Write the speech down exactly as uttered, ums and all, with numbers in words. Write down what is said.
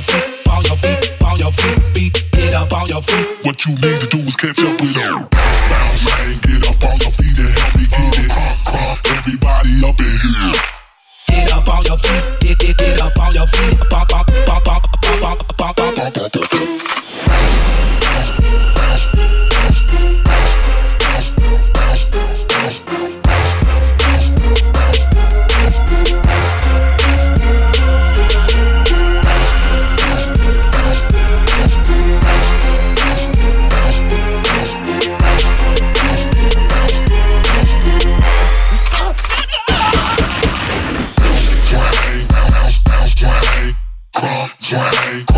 feet, on your feet, on your feet, feet, get up on your feet. What you need to do is catch up with them. Bounce, man, get up on your feet and help me get it. Crunk, crunk, everybody up in here. Get up on your feet, get, get, get up on your feet. Bump, bump, bump, bump, bump, bump, bump, bump, bump, bump, bump. Swing.